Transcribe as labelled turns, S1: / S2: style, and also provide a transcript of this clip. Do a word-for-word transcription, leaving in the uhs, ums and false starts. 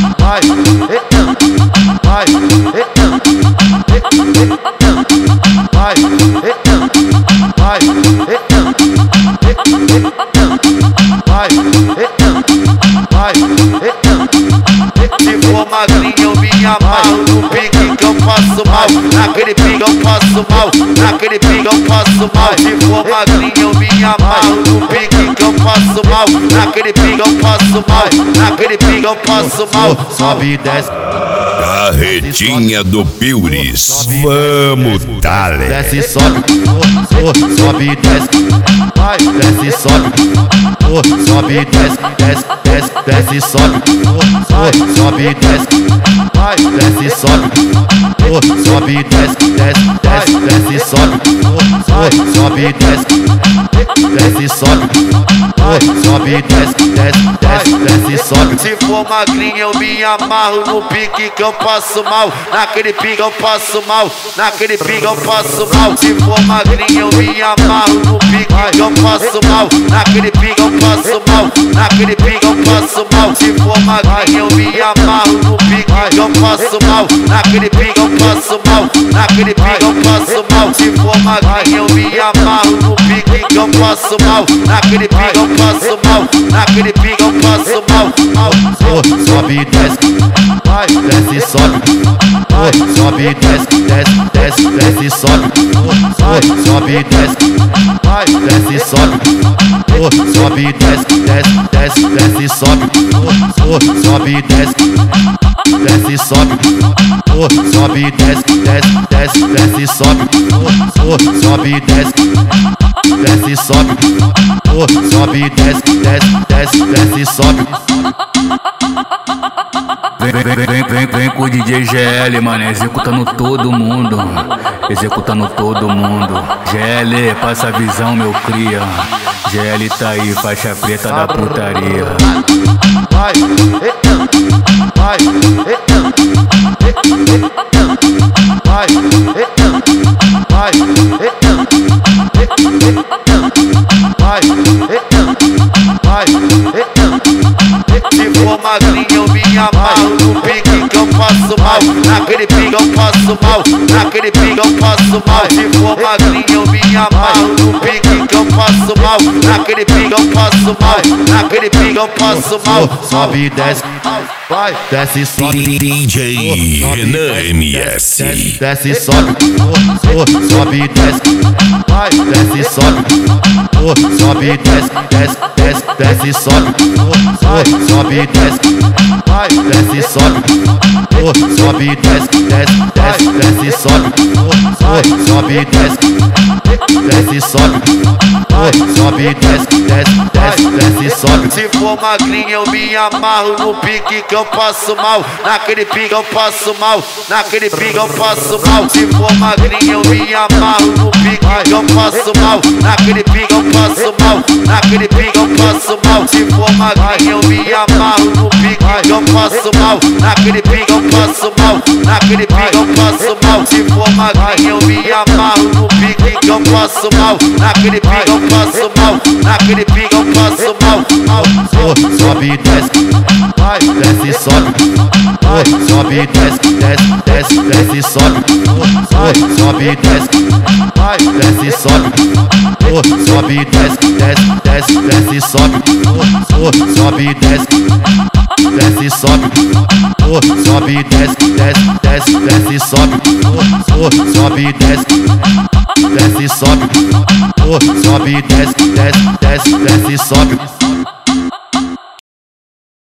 S1: vai, vai, vai, vai, vai, se for magrinho eu me amarro no pique que eu passo mal, naquele pique eu passo mal, naquele pique eu passo mal. Se for magrinho eu me amarro no pique que eu passo mal, naquele pique eu passo mal, naquele pique eu passo mal. Sobe e desce.
S2: Carretinha do Piuris, vamos dale.
S1: Desce e sobe, sobe e desce, vai, desce e sobe, sobe e desce, desce, desce, desce e sobe, sobe e desce, vai, desce e sobe, sobe e desce, desce, desce, desce e sobe, sobe e desce, desce e sobe, sobe e desce, desce, desce, desce e sobe. Se for magrinho eu me amarro no pique que eu passo mal, naquele pique eu passo mal, naquele pique eu passo mal. Se for magrinho eu me amarro no pique que eu passo mal, naquele pique eu passo mal, naquele pique eu passo mal. Se for magrinho eu me amarro no pique que eu passo mal, naquele pique eu passo mal, naquele pique eu passo mal. Se for magrinho eu me amarro no pique que eu passo mal, naquele pique eu passo mal, naquele pique eu passo mal. Sobe e desce, vai, desce e sobe, sobe e desce, desce, desce, desce e sobe, sobe e desce, vai, desce e sobe, sobe e desce, desce, desce, desce e sobe, sobe e desce, desce e sobe, sobe e desce, desce, desce, desce e sobe, sobe e desce, desce e sobe, sobe e desce, desce, desce, desce e sobe.
S3: Vem, vem, vem, vem, vem com o D J G L, mano, executando todo mundo, executando todo mundo. G L, passa a visão, meu cria. G L tá aí, faixa preta da putaria.
S1: Vai, vai, vai, vai, vai, vai. Se for magrinho eu me amarro no pique que eu passo mal, naquele pique eu passo mal, naquele pique eu passo mal. Se for magrinho eu me amarro no pique que eu passo mal, naquele pique eu passo mal, naquele pique eu passo mal. Sobe e desce, vai, desce e sobe.
S2: D J Renan M S.
S1: Desce e sobe, sobe e desce, vai, desce e sobe, sobe e desce, desce, desce, desce e sobe, sobe e desce, vai, desce e sobe, sobe e desce, desce, desce, desce e sobe, sobe e desce, desce e sobe, sobe e desce, desce, desce, desce e sobe. Se for magrinho eu me amarro no pique que eu passo mal, naquele pique eu passo mal, naquele pique eu passo mal. Se for magrinho eu me amarro no pique que eu passo mal, naquele pique eu passo mal, naquele pique eu passo mal. Se for magrinho eu me amarro no pique que eu passo mal, naquele pique eu passo mal, naquele pique eu passo mal. Se for magrinho eu me amarro no pique que eu passo mal, naquele pique eu passo mal, naquele pique eu passo mal. Sobe e desce, vai, desce e sobe, sobe e desce, desce, desce, desce e sobe, sobe e desce, vai, desce e sobe, sobe e desce, desce, desce, desce e sobe, sobe e desce, desce e sobe, sobe e desce, desce, desce, desce e sobe, sobe e desce, desce e sobe, sobe e desce, desce, desce, desce e sobe.